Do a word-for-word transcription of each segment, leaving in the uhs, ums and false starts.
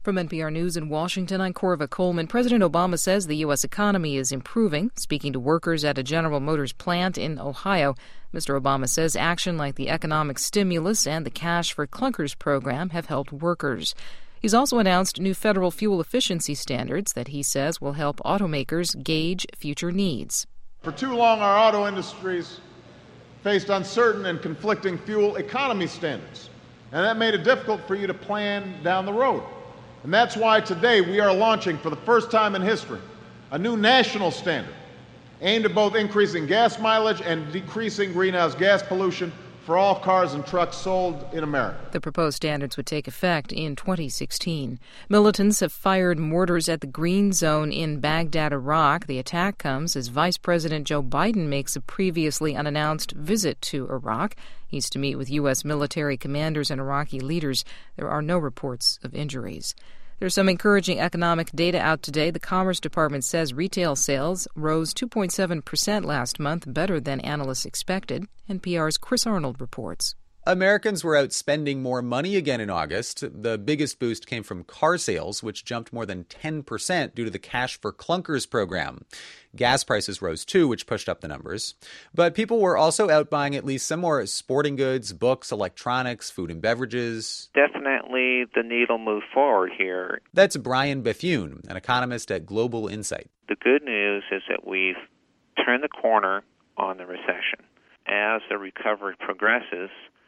From N P R News in Washington, I'm Corva Coleman. President Obama says the U S economy is improving. Speaking to workers at a General Motors plant in Ohio, Mister Obama says action like the economic stimulus and the Cash for Clunkers program have helped workers. He's also announced new federal fuel efficiency standards that he says will help automakers gauge future needs. For too long, our auto industries faced uncertain and conflicting fuel economy standards, and that made it difficult for you to plan down the road. And that's why today we are launching, for the first time in history, a new national standard aimed at both increasing gas mileage and decreasing greenhouse gas pollution for all cars and trucks sold in America. The proposed standards would take effect in twenty sixteen. Militants have fired mortars at the Green Zone in Baghdad, Iraq. The attack comes as Vice President Joe Biden makes a previously unannounced visit to Iraq. He's to meet with U S military commanders and Iraqi leaders. There are no reports of injuries. There's some encouraging economic data out today. The Commerce Department says retail sales rose two point seven percent last month, better than analysts expected. N P R's Chris Arnold reports. Americans were out spending more money again in August. The biggest boost came from car sales, which jumped more than ten percent due to the Cash for Clunkers program. Gas prices rose too, which pushed up the numbers. But people were also out buying at least some more sporting goods, books, electronics, food and beverages. Definitely the needle moved forward here. That's Brian Bethune, an economist at Global Insight. The good news is that we've turned the corner on the recession. As the recovery progresses,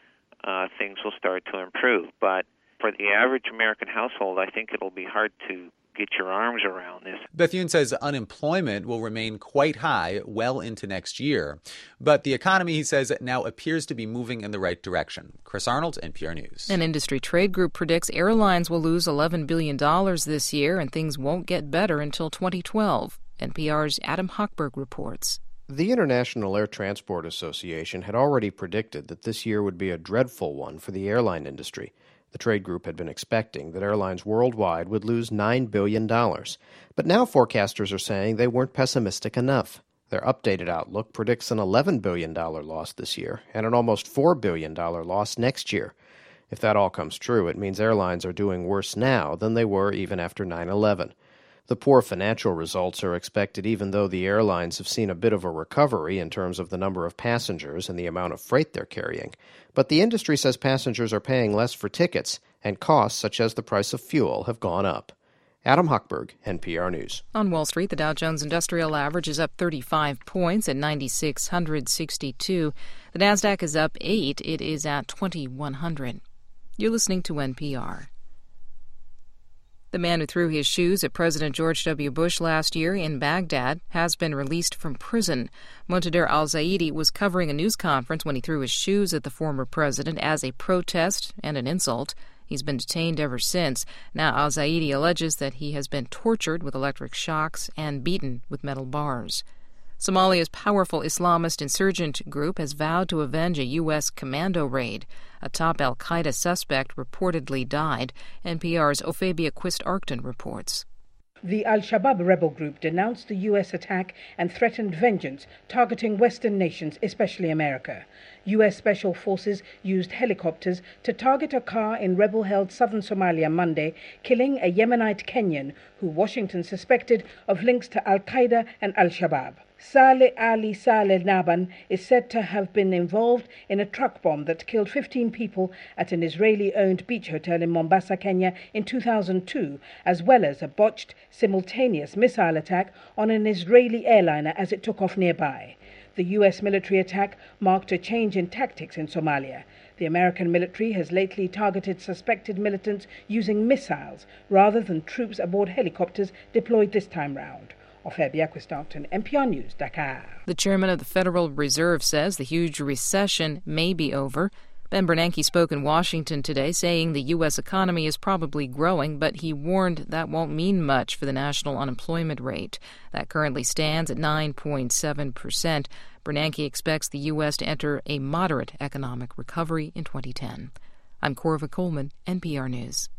Uh, things will start to improve. But for the average American household, I think it'll be hard to get your arms around this. Bethune says unemployment will remain quite high well into next year. But the economy, he says, now appears to be moving in the right direction. Chris Arnold, N P R News. An industry trade group predicts airlines will lose eleven billion dollars this year and things won't get better until twenty twelve. N P R's Adam Hochberg reports. The International Air Transport Association had already predicted that this year would be a dreadful one for the airline industry. The trade group had been expecting that airlines worldwide would lose nine billion dollars. But now forecasters are saying they weren't pessimistic enough. Their updated outlook predicts an eleven billion dollars loss this year and an almost four billion dollars loss next year. If that all comes true, it means airlines are doing worse now than they were even after nine eleven. The poor financial results are expected even though the airlines have seen a bit of a recovery in terms of the number of passengers and the amount of freight they're carrying. But the industry says passengers are paying less for tickets, and costs such as the price of fuel have gone up. Adam Hochberg, N P R News. On Wall Street, the Dow Jones Industrial Average is up thirty-five points at nine thousand six hundred sixty-two. The Nasdaq is up eight. It is at twenty-one hundred. You're listening to N P R. The man who threw his shoes at President George W. Bush last year in Baghdad has been released from prison. Muntadar al-Zaidi was covering a news conference when he threw his shoes at the former president as a protest and an insult. He's been detained ever since. Now al-Zaidi alleges that he has been tortured with electric shocks and beaten with metal bars. Somalia's powerful Islamist insurgent group has vowed to avenge a U S commando raid. A top al-Qaeda suspect reportedly died. N P R's Ophabia Quist-Arcton reports. The Al-Shabaab rebel group denounced the U S attack and threatened vengeance, targeting Western nations, especially America. U S Special Forces used helicopters to target a car in rebel-held southern Somalia Monday, killing a Yemenite Kenyan who Washington suspected of links to Al-Qaeda and Al-Shabaab. Saleh Ali Saleh Naban is said to have been involved in a truck bomb that killed fifteen people at an Israeli-owned beach hotel in Mombasa, Kenya in two thousand two, as well as a botched simultaneous missile attack on an Israeli airliner as it took off nearby. The U S military attack marked a change in tactics in Somalia. The American military has lately targeted suspected militants using missiles rather than troops aboard helicopters deployed this time round. Ophabia Quist-Arcton, N P R News, Dakar. The chairman of the Federal Reserve says the huge recession may be over. Ben Bernanke spoke in Washington today, saying the U S economy is probably growing, but he warned that won't mean much for the national unemployment rate. That currently stands at nine point seven percent. Bernanke expects the U S to enter a moderate economic recovery in twenty ten. I'm Corva Coleman, N P R News.